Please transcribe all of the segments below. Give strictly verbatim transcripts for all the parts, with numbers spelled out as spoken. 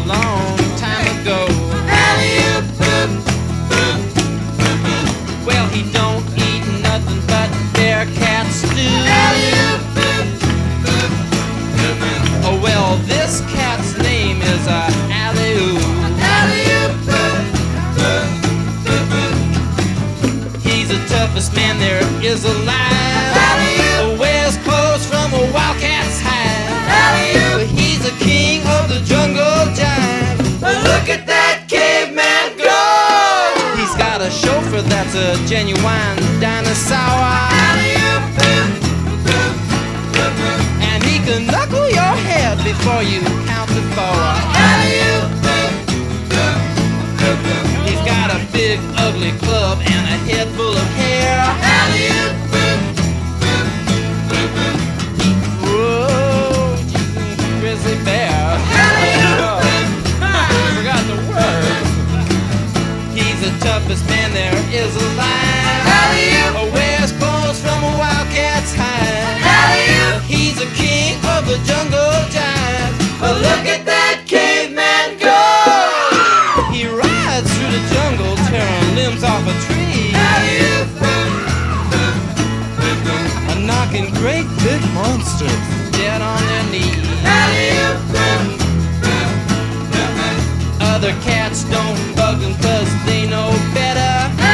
long time ago. Well, he don't eat nothing but bear cat stew. Oh, well, this cat's name is uh, Alley-oo. He's the toughest man there is alive. Oh, wears clothes from a wildcat's hide. But he's the king of the jungle jive. Look at that caveman go! He's got a chauffeur that's a genuine dinosaur. And he can knuckle your head before you count to four. He's got a big ugly club and a head full of hair. Whoa, grizzly bear. I forgot the word. He's the toughest man there is alive. Oh, wears clothes from a wildcat's hide. He's the king of the jungle jive. Oh, look at that caveman go! He rides through the jungle, tearing limbs off a tree, and knocking great big monsters dead on their knees. Other cats don't bug him cause they know better,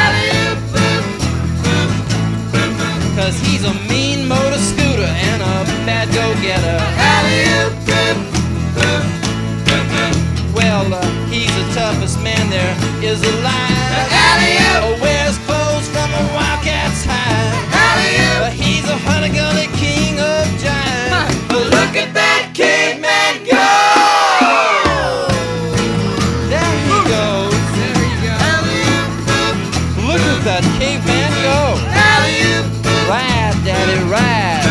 cause he's a mean motor scooter and a bad go-getter. Well, uh, he's the toughest man there is alive. Oh, wears clothes from a wildcat's hide. But he's a honey-gully king of jive. But look at that caveman go! There he goes. There you go. Look at that caveman go! Ride, daddy, ride.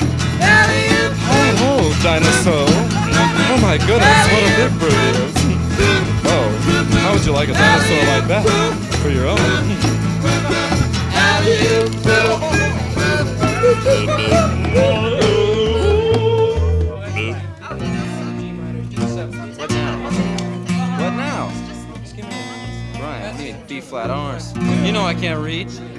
Oh, oh, dinosaur. Oh my goodness, what a big bird it is. Oh, how would you like a dinosaur like that for your own? What now? What now? Brian, I need B flat arms. You know I can't read.